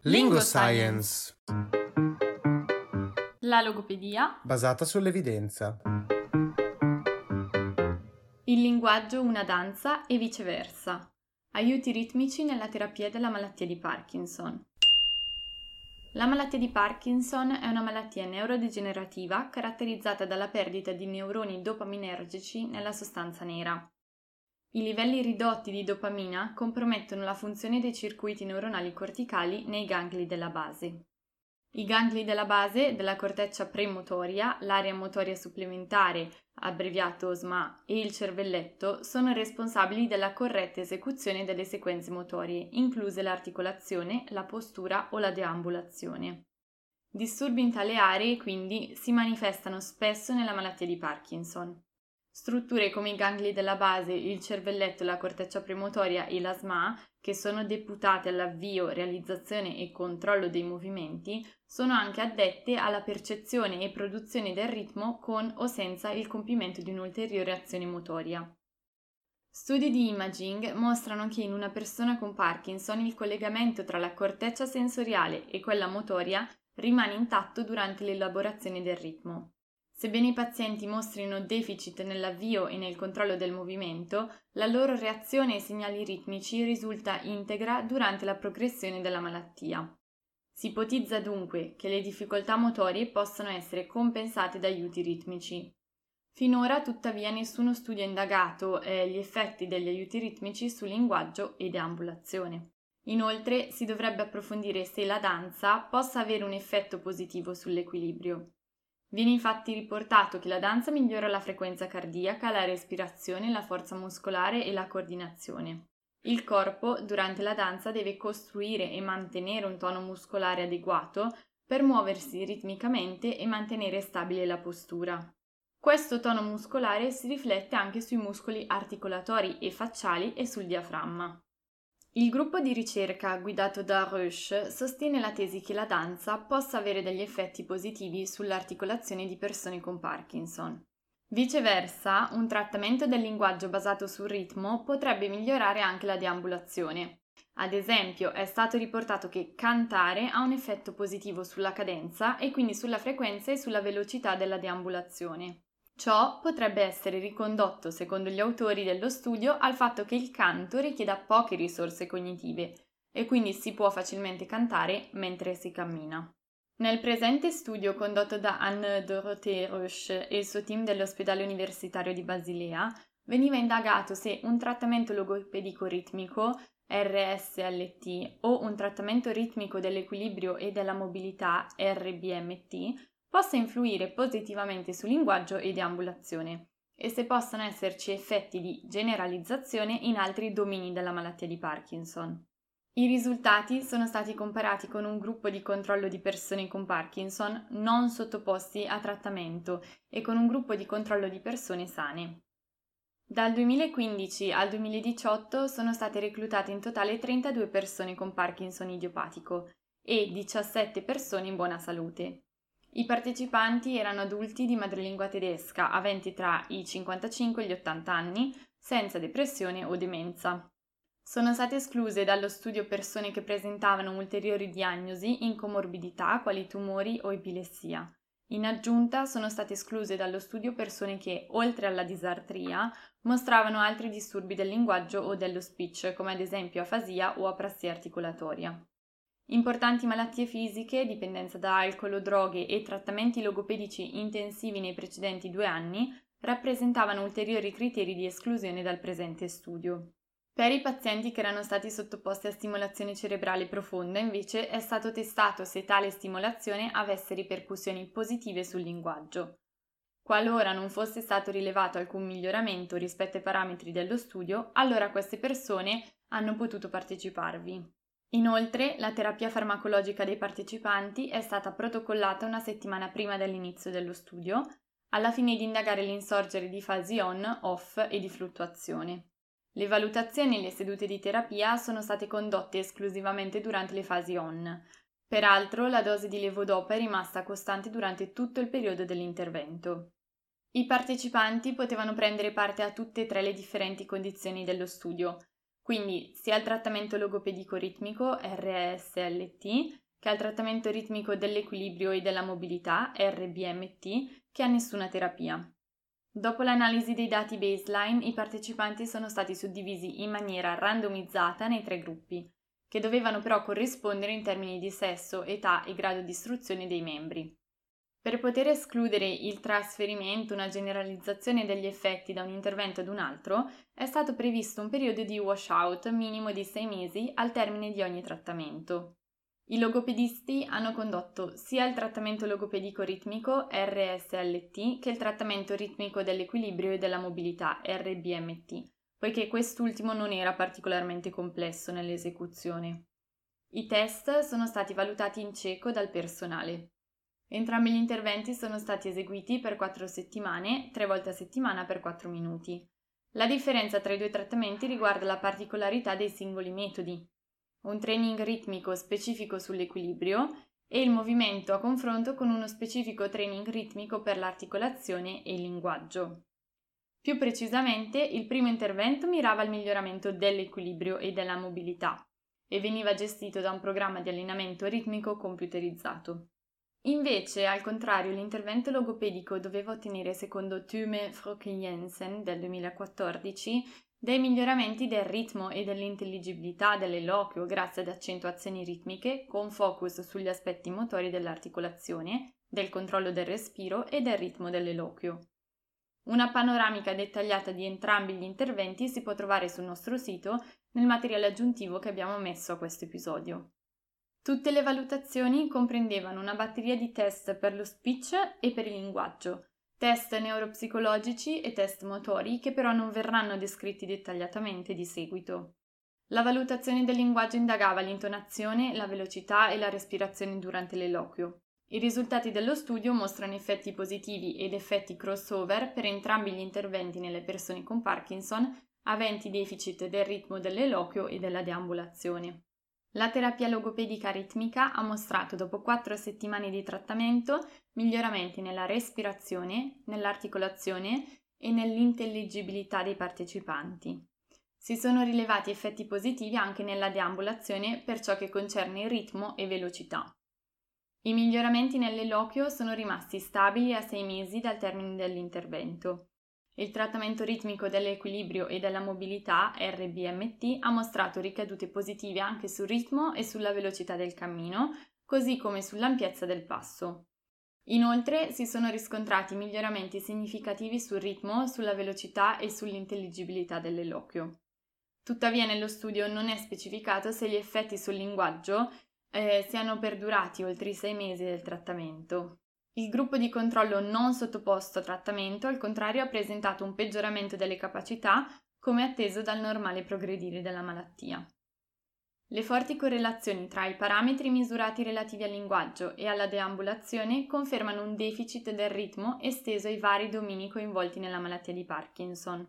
LingoScience. La logopedia Basata sull'evidenza. Il linguaggio una danza e viceversa. Aiuti ritmici nella terapia della malattia di Parkinson. La malattia di Parkinson è una malattia neurodegenerativa caratterizzata dalla perdita di neuroni dopaminergici nella sostanza nera. I livelli ridotti di dopamina compromettono la funzione dei circuiti neuronali corticali nei gangli della base. I gangli della base della corteccia premotoria, l'area motoria supplementare, abbreviato SMA, e il cervelletto sono responsabili della corretta esecuzione delle sequenze motorie, incluse l'articolazione, la postura o la deambulazione. Disturbi in tale aree, quindi, si manifestano spesso nella malattia di Parkinson. Strutture come i gangli della base, il cervelletto, la corteccia premotoria e la SMA, che sono deputate all'avvio, realizzazione e controllo dei movimenti, sono anche addette alla percezione e produzione del ritmo con o senza il compimento di un'ulteriore azione motoria. Studi di imaging mostrano che in una persona con Parkinson il collegamento tra la corteccia sensoriale e quella motoria rimane intatto durante l'elaborazione del ritmo. Sebbene i pazienti mostrino deficit nell'avvio e nel controllo del movimento, la loro reazione ai segnali ritmici risulta integra durante la progressione della malattia. Si ipotizza dunque che le difficoltà motorie possano essere compensate da aiuti ritmici. Finora, tuttavia, nessuno studio ha indagato gli effetti degli aiuti ritmici sul linguaggio e deambulazione. Inoltre, si dovrebbe approfondire se la danza possa avere un effetto positivo sull'equilibrio. Viene infatti riportato che la danza migliora la frequenza cardiaca, la respirazione, la forza muscolare e la coordinazione. Il corpo, durante la danza, deve costruire e mantenere un tono muscolare adeguato per muoversi ritmicamente e mantenere stabile la postura. Questo tono muscolare si riflette anche sui muscoli articolatori e facciali e sul diaframma. Il gruppo di ricerca guidato da Roche sostiene la tesi che la danza possa avere degli effetti positivi sull'articolazione di persone con Parkinson. Viceversa, un trattamento del linguaggio basato sul ritmo potrebbe migliorare anche la deambulazione. Ad esempio, è stato riportato che cantare ha un effetto positivo sulla cadenza e quindi sulla frequenza e sulla velocità della deambulazione. Ciò potrebbe essere ricondotto, secondo gli autori dello studio, al fatto che il canto richieda poche risorse cognitive e quindi si può facilmente cantare mentre si cammina. Nel presente studio condotto da Anne-Dorothée Roche e il suo team dell'ospedale universitario di Basilea, veniva indagato se un trattamento logopedico ritmico, RSLT, o un trattamento ritmico dell'equilibrio e della mobilità, RBMT, possa influire positivamente sul linguaggio e deambulazione e se possano esserci effetti di generalizzazione in altri domini della malattia di Parkinson. I risultati sono stati comparati con un gruppo di controllo di persone con Parkinson non sottoposti a trattamento e con un gruppo di controllo di persone sane. Dal 2015 al 2018 sono state reclutate in totale 32 persone con Parkinson idiopatico e 17 persone in buona salute. I partecipanti erano adulti di madrelingua tedesca, aventi tra i 55 e gli 80 anni, senza depressione o demenza. Sono state escluse dallo studio persone che presentavano ulteriori diagnosi in comorbidità quali tumori o epilessia. In aggiunta sono state escluse dallo studio persone che, oltre alla disartria, mostravano altri disturbi del linguaggio o dello speech, come ad esempio afasia o aprassia articolatoria. Importanti malattie fisiche, dipendenza da alcol o droghe e trattamenti logopedici intensivi nei precedenti 2 anni rappresentavano ulteriori criteri di esclusione dal presente studio. Per i pazienti che erano stati sottoposti a stimolazione cerebrale profonda, invece, è stato testato se tale stimolazione avesse ripercussioni positive sul linguaggio. Qualora non fosse stato rilevato alcun miglioramento rispetto ai parametri dello studio, allora queste persone hanno potuto parteciparvi. Inoltre, la terapia farmacologica dei partecipanti è stata protocollata una settimana prima dell'inizio dello studio, alla fine di indagare l'insorgere di fasi on, off e di fluttuazione. Le valutazioni e le sedute di terapia sono state condotte esclusivamente durante le fasi on. Peraltro, la dose di levodopa è rimasta costante durante tutto il periodo dell'intervento. I partecipanti potevano prendere parte a tutte e 3 le differenti condizioni dello studio. quindi sia al trattamento logopedico ritmico RSLT che al trattamento ritmico dell'equilibrio e della mobilità RBMT che a nessuna terapia. Dopo l'analisi dei dati baseline, i partecipanti sono stati suddivisi in maniera randomizzata nei 3 gruppi, che dovevano però corrispondere in termini di sesso, età e grado di istruzione dei membri. Per poter escludere il trasferimento, una generalizzazione degli effetti da un intervento ad un altro, è stato previsto un periodo di washout minimo di 6 mesi al termine di ogni trattamento. I logopedisti hanno condotto sia il trattamento logopedico ritmico RSLT che il trattamento ritmico dell'equilibrio e della mobilità RBMT, poiché quest'ultimo non era particolarmente complesso nell'esecuzione. I test sono stati valutati in cieco dal personale. Entrambi gli interventi sono stati eseguiti per 4 settimane, 3 volte a settimana per 4 minuti. La differenza tra i 2 trattamenti riguarda la particolarità dei singoli metodi. Un training ritmico specifico sull'equilibrio e il movimento a confronto con uno specifico training ritmico per l'articolazione e il linguaggio. Più precisamente, il primo intervento mirava al miglioramento dell'equilibrio e della mobilità e veniva gestito da un programma di allenamento ritmico computerizzato. Invece, al contrario, l'intervento logopedico doveva ottenere, secondo Thume Frocke-Jensen del 2014, dei miglioramenti del ritmo e dell'intelligibilità dell'eloquio grazie ad accentuazioni ritmiche con focus sugli aspetti motori dell'articolazione, del controllo del respiro e del ritmo dell'eloquio. Una panoramica dettagliata di entrambi gli interventi si può trovare sul nostro sito nel materiale aggiuntivo che abbiamo messo a questo episodio. Tutte le valutazioni comprendevano una batteria di test per lo speech e per il linguaggio, test neuropsicologici e test motori che però non verranno descritti dettagliatamente di seguito. La valutazione del linguaggio indagava l'intonazione, la velocità e la respirazione durante l'eloquio. I risultati dello studio mostrano effetti positivi ed effetti crossover per entrambi gli interventi nelle persone con Parkinson aventi deficit del ritmo dell'eloquio e della deambulazione. La terapia logopedica ritmica ha mostrato dopo 4 settimane di trattamento miglioramenti nella respirazione, nell'articolazione e nell'intelligibilità dei partecipanti. Si sono rilevati effetti positivi anche nella deambulazione per ciò che concerne il ritmo e velocità. I miglioramenti nell'eloquio sono rimasti stabili a 6 mesi dal termine dell'intervento. Il trattamento ritmico dell'equilibrio e della mobilità, RBMT, ha mostrato ricadute positive anche sul ritmo e sulla velocità del cammino, così come sull'ampiezza del passo. Inoltre si sono riscontrati miglioramenti significativi sul ritmo, sulla velocità e sull'intelligibilità dell'eloquio. Tuttavia nello studio non è specificato se gli effetti sul linguaggio siano perdurati oltre i 6 mesi del trattamento. Il gruppo di controllo non sottoposto a trattamento, al contrario, ha presentato un peggioramento delle capacità, come atteso dal normale progredire della malattia. Le forti correlazioni tra i parametri misurati relativi al linguaggio e alla deambulazione confermano un deficit del ritmo esteso ai vari domini coinvolti nella malattia di Parkinson.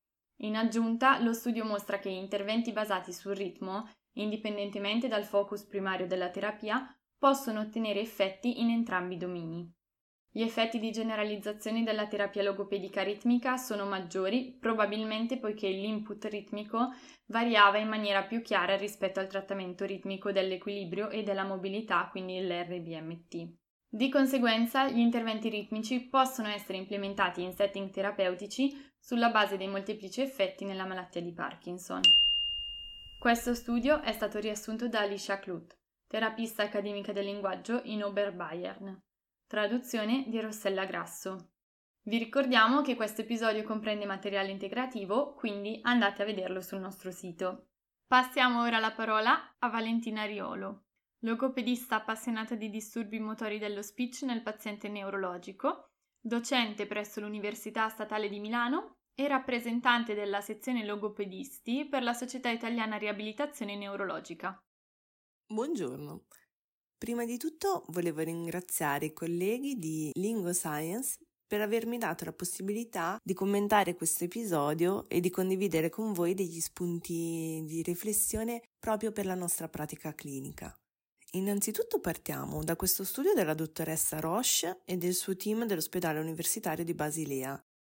In aggiunta, lo studio mostra che interventi basati sul ritmo, indipendentemente dal focus primario della terapia, possono ottenere effetti in entrambi i domini. Gli effetti di generalizzazione della terapia logopedica ritmica sono maggiori, probabilmente poiché l'input ritmico variava in maniera più chiara rispetto al trattamento ritmico dell'equilibrio e della mobilità, quindi l'RBMT. Di conseguenza, gli interventi ritmici possono essere implementati in setting terapeutici sulla base dei molteplici effetti nella malattia di Parkinson. Questo studio è stato riassunto da Alicia Kluth, terapista accademica del linguaggio in Oberbayern. Traduzione di Rossella Grasso. Vi ricordiamo che questo episodio comprende materiale integrativo, quindi andate a vederlo sul nostro sito. Passiamo ora la parola a Valentina Riolo, logopedista appassionata di disturbi motori dello speech nel paziente neurologico, docente presso l'Università Statale di Milano e rappresentante della sezione logopedisti per la Società Italiana Riabilitazione Neurologica. Buongiorno. Prima di tutto volevo ringraziare i colleghi di Lingo Science per avermi dato la possibilità di commentare questo episodio e di condividere con voi degli spunti di riflessione proprio per la nostra pratica clinica. Innanzitutto partiamo da questo studio della dottoressa Roche e del suo team dell'ospedale universitario di Basilea,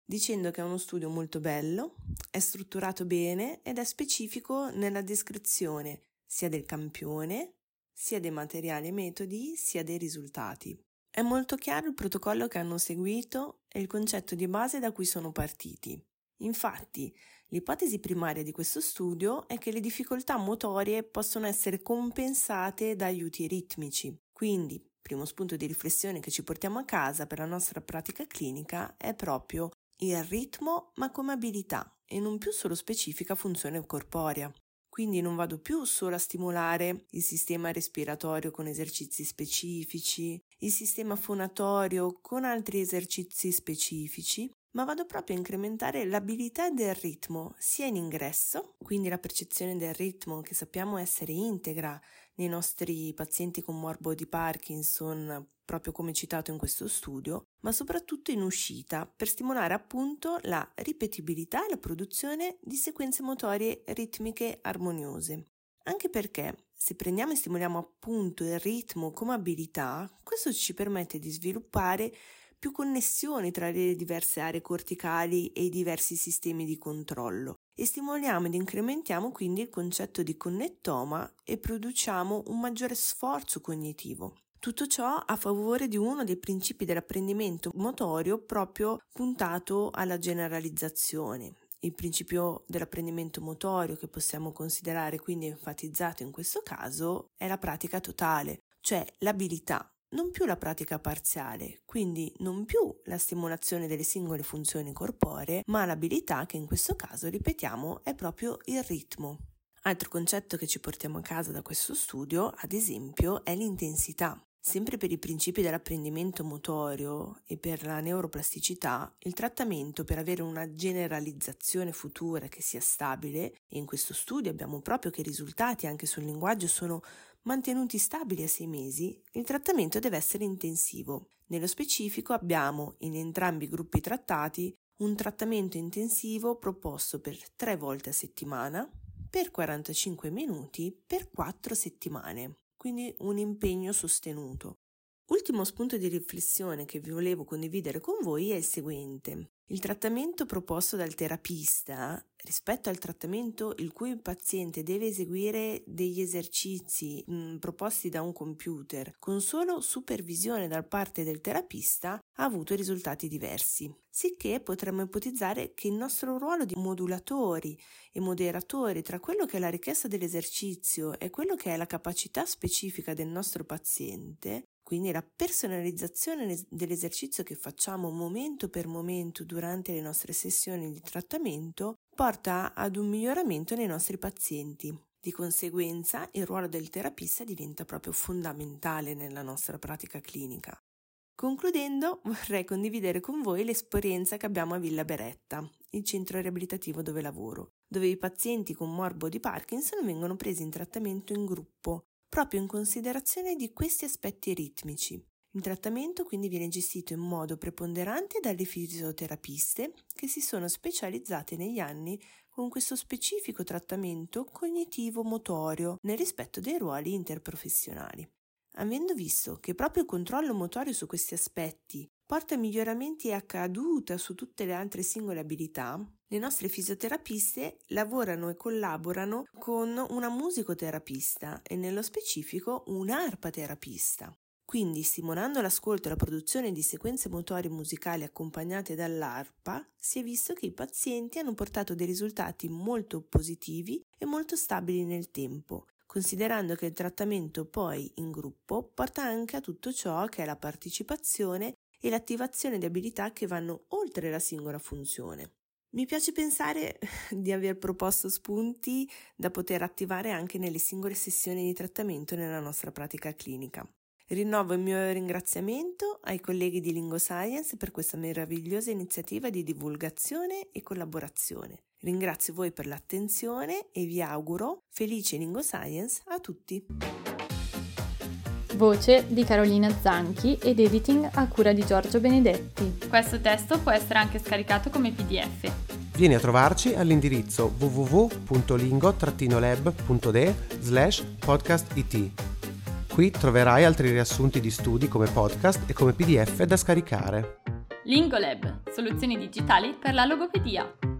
dicendo che è uno studio molto bello, è strutturato bene ed è specifico nella descrizione sia del campione, sia dei materiali e metodi, sia dei risultati. È molto chiaro il protocollo che hanno seguito e il concetto di base da cui sono partiti. Infatti, l'ipotesi primaria di questo studio è che le difficoltà motorie possono essere compensate da aiuti ritmici. Quindi, primo spunto di riflessione che ci portiamo a casa per la nostra pratica clinica è proprio il ritmo, ma come abilità e non più solo specifica funzione corporea. Quindi non vado più solo a stimolare il sistema respiratorio con esercizi specifici, il sistema fonatorio con altri esercizi specifici, ma vado proprio a incrementare l'abilità del ritmo sia in ingresso, quindi la percezione del ritmo che sappiamo essere integra nei nostri pazienti con morbo di Parkinson, proprio come citato in questo studio, ma soprattutto in uscita per stimolare appunto la ripetibilità e la produzione di sequenze motorie ritmiche armoniose. Anche perché se prendiamo e stimoliamo appunto il ritmo come abilità, questo ci permette di sviluppare più connessioni tra le diverse aree corticali e i diversi sistemi di controllo e stimoliamo ed incrementiamo quindi il concetto di connettoma e produciamo un maggiore sforzo cognitivo. Tutto ciò a favore di uno dei principi dell'apprendimento motorio proprio puntato alla generalizzazione. Il principio dell'apprendimento motorio che possiamo considerare quindi enfatizzato in questo caso è la pratica totale, cioè l'abilità. Non più la pratica parziale, quindi non più la stimolazione delle singole funzioni corporee, ma l'abilità che in questo caso, ripetiamo, è proprio il ritmo. Altro concetto che ci portiamo a casa da questo studio, ad esempio, è l'intensità. Sempre per i principi dell'apprendimento motorio e per la neuroplasticità, il trattamento per avere una generalizzazione futura che sia stabile, e in questo studio abbiamo proprio che i risultati anche sul linguaggio sono mantenuti stabili a 6 mesi, il trattamento deve essere intensivo. Nello specifico abbiamo in entrambi i gruppi trattati un trattamento intensivo proposto per 3 volte a settimana, per 45 minuti, per 4 settimane, quindi un impegno sostenuto. Ultimo spunto di riflessione che vi volevo condividere con voi è il seguente. Il trattamento proposto dal terapista rispetto al trattamento il cui il paziente deve eseguire degli esercizi proposti da un computer con solo supervisione da parte del terapista ha avuto risultati diversi, sicché potremmo ipotizzare che il nostro ruolo di modulatori e moderatori tra quello che è la richiesta dell'esercizio e quello che è la capacità specifica del nostro paziente, quindi la personalizzazione dell'esercizio che facciamo momento per momento durante le nostre sessioni di trattamento, porta ad un miglioramento nei nostri pazienti. Di conseguenza, il ruolo del terapista diventa proprio fondamentale nella nostra pratica clinica. Concludendo, vorrei condividere con voi l'esperienza che abbiamo a Villa Beretta, il centro riabilitativo dove lavoro, dove i pazienti con morbo di Parkinson vengono presi in trattamento in gruppo, proprio in considerazione di questi aspetti ritmici. Il trattamento quindi viene gestito in modo preponderante dalle fisioterapiste che si sono specializzate negli anni con questo specifico trattamento cognitivo-motorio nel rispetto dei ruoli interprofessionali. Avendo visto che proprio il controllo motorio su questi aspetti porta a miglioramenti a caduta su tutte le altre singole abilità, le nostre fisioterapiste lavorano e collaborano con una musicoterapista e nello specifico un arpaterapista. Quindi, stimolando l'ascolto e la produzione di sequenze motorie musicali accompagnate dall'arpa, si è visto che i pazienti hanno portato dei risultati molto positivi e molto stabili nel tempo, considerando che il trattamento poi in gruppo porta anche a tutto ciò che è la partecipazione e l'attivazione di abilità che vanno oltre la singola funzione. Mi piace pensare di aver proposto spunti da poter attivare anche nelle singole sessioni di trattamento nella nostra pratica clinica. Rinnovo il mio ringraziamento ai colleghi di LingoScience per questa meravigliosa iniziativa di divulgazione e collaborazione. Ringrazio voi per l'attenzione e vi auguro felice LingoScience a tutti. Voce di Carolina Zanchi ed editing a cura di Giorgio Benedetti. Questo testo può essere anche scaricato come PDF. Vieni a trovarci all'indirizzo www.lingotrattinolab.de/podcastit. Qui troverai altri riassunti di studi come podcast e come PDF da scaricare. LingoLab, soluzioni digitali per la logopedia.